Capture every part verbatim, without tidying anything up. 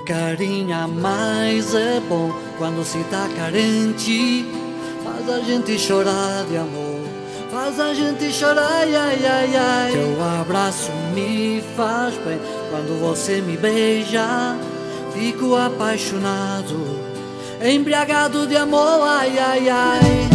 Carinho a mais é bom quando se tá carente. Faz a gente chorar de amor, faz a gente chorar, ai, ai, ai, ai. Teu abraço me faz bem quando você me beija. Fico apaixonado, embriagado de amor, ai, ai, ai.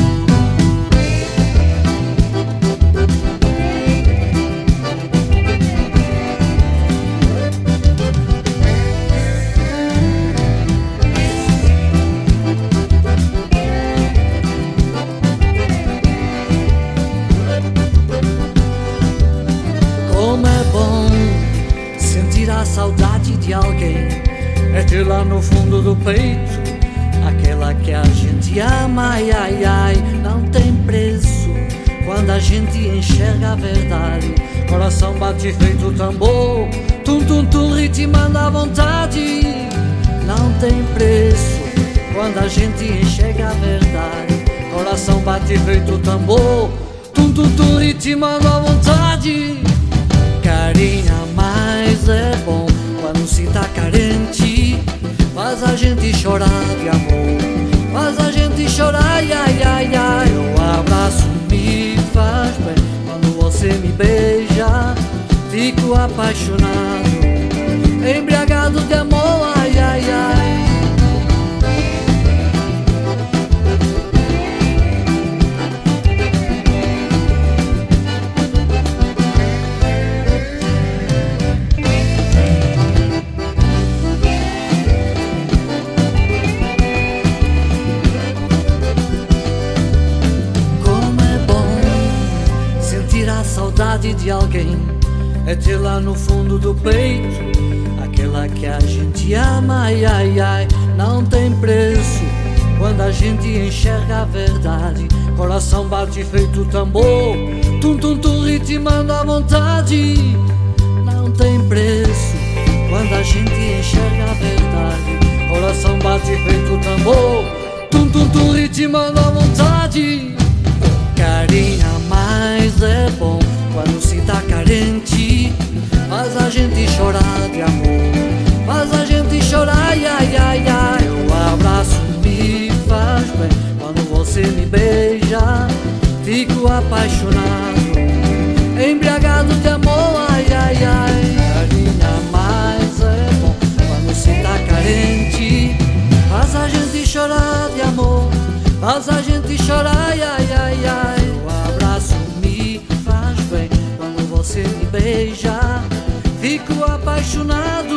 Como é bom sentir a saudade de alguém, é ter lá no fundo do peito aquela que a gente ama, ai, ai, ai. Não tem preço quando a gente enxerga a verdade. Coração bate feito tambor, tum, tum, tum, ritmando à vontade. Não tem preço quando a gente enxerga a verdade. Coração bate feito tambor, tum, tum, tum, ritmando à vontade. Carinho a mais é bom quando se tá carente. Faz a gente chorar de amor, faz a gente chorar, ai, ai, ai, ai. Teu abraço me faz bem quando você me beija. Fico apaixonado, embriagado de amor, ai, ai, ai. A saudade de alguém, é ter lá no fundo do peito aquela que a gente ama, ai, ai, ai. Não tem preço quando a gente enxerga a verdade. Coração bate feito tambor, tum, tum, tum, ritmando à vontade. Não tem preço quando a gente enxerga a verdade. Coração bate feito tambor, tum, tum, tum, ritmando à vontade. Carinho a mais é bom quando se tá carente. Faz a gente chorar de amor, faz a gente chorar, ai, ai, ai, ai. Teu abraço me faz bem quando você me beija. Fico apaixonado, embriagado de amor, ai, ai, ai. Carinho a mais é bom quando se tá carente. Faz a gente chorar de amor, faz a gente chorar, ai, ai, ai, ai. O abraço me faz bem quando você me beija. Fico apaixonado,